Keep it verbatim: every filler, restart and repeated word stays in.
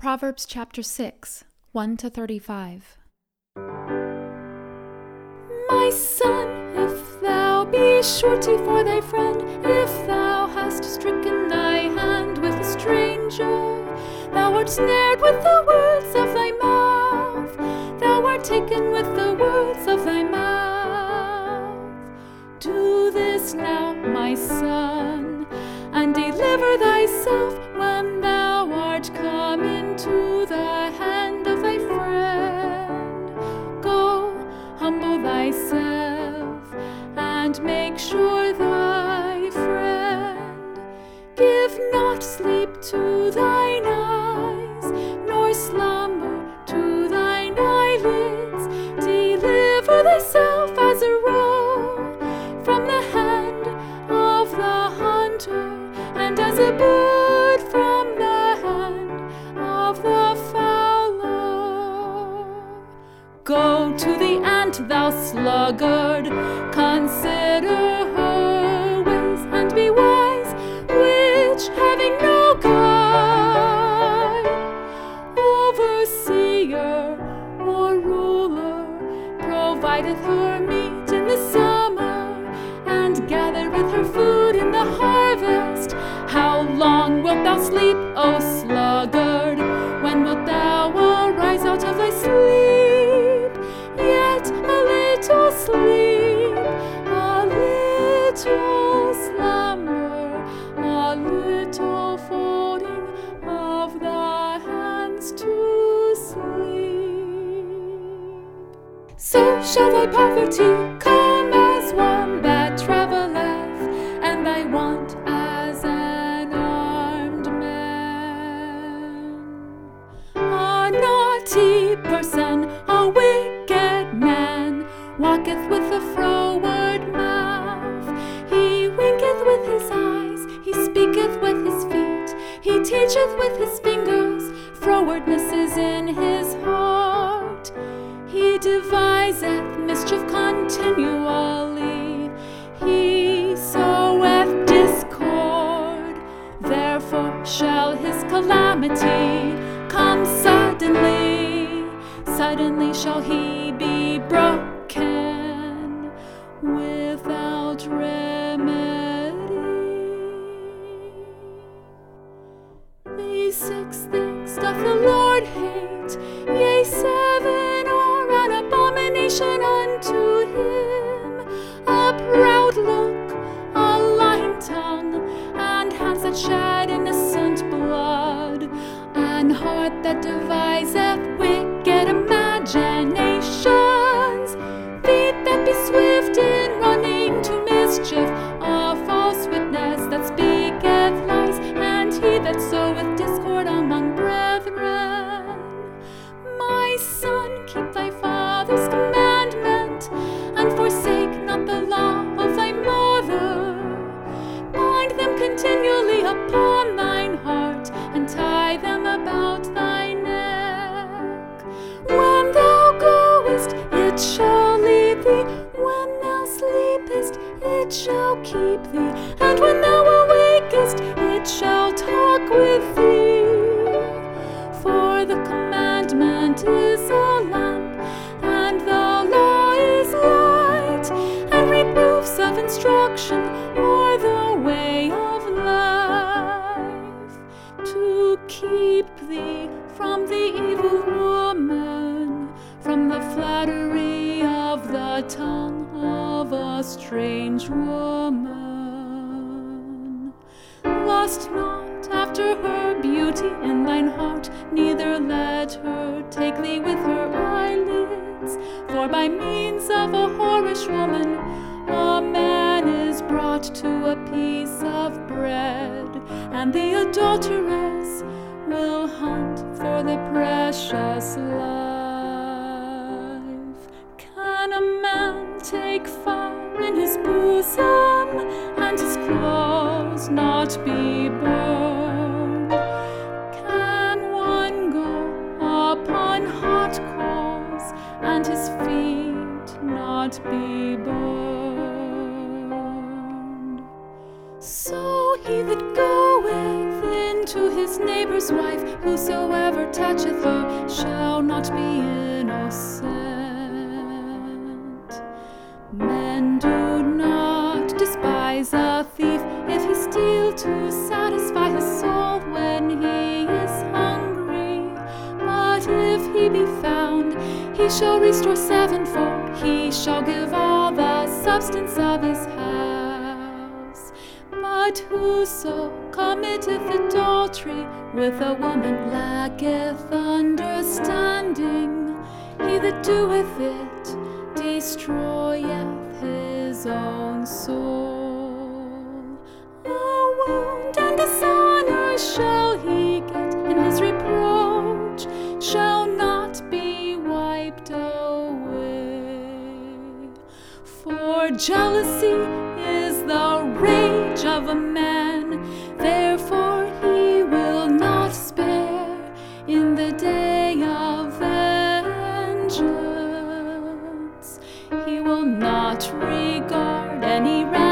Proverbs chapter six, one to thirty-five. My son, if thou be surety for thy friend, if thou hast stricken thy hand with a stranger, thou art snared with the words of thy mouth, thou art taken with the words of thy mouth. Do this now, my son, and deliver thyself when thou art come into the hand of thy friend. Go, humble thyself, and make sure thy friend. Give not sleep to thine eyes, nor slumber to thine eyelids. Deliver thyself as a roe from the hand of the hunter, and as a bird from the hand of the fowler. Go to the ant, thou sluggard, consider her ways, and be wise, which having no guide, overseer or ruler, provideth her meat in the summer, and gathereth with her food in the harvest. How long wilt thou sleep, O sluggard? When wilt thou arise out of thy sleep? Yet a little sleep, a little slumber, a little folding of the hands to sleep. So shall thy poverty come as one that travelleth, and thy want as an armed man. A naughty person, a wicked man, walketh with a froward mouth. He winketh with his eyes, he speaketh with his feet, he teacheth with his fingers. Frowardness is in his heart. He deviseth mischief continually. He soweth discord. Therefore shall his calamity come suddenly. Suddenly shall he be broken without remedy. These six things doth the Lord hate, yea, seven are an abomination unto him: a proud look, a lying tongue, and hands that shed innocent blood, an heart that deviseth wicked imaginations, feet that be swift in running to mischief, a false witness that speaketh lies, and he that soweth discord among brethren. My son, keep thy father's commandment, and forsake not the law of thy mother. Bind them continually upon thine heart, and tie them about thy neck. When thou goest, it shall lead thee. When thou sleepest, it shall keep thee. And when thou awakest, it shall talk with thee. For the commandment is a lamp, and the law is light, and reproofs of instruction are the way of life, to keep thee from the evil woman, from the flattery of the tongue of a strange woman. Lust not after her beauty in thine heart, neither let her take thee with her eyelids. For by means of a whorish woman a man is brought to a piece of bread, and the adulteress will hunt for the precious life. Can a man take fire in his bosom, and his clothes not be burned? Can one go upon hot coals, and his feet not be burned? So he that goeth into his neighbor's brother's wife. Whosoever toucheth her shall not be innocent. Men do not despise a thief if he steal to satisfy his soul when he is hungry. But if he be found, he shall restore sevenfold. He shall give all the substance of his house. But whoso committeth adultery with a woman lacketh understanding. He that doeth it destroyeth his own soul. A wound and dishonor shall he get, and his reproach shall not be wiped away. For jealousy is the rage of a man, therefore he will not spare in the day of vengeance. He will not regard any wrath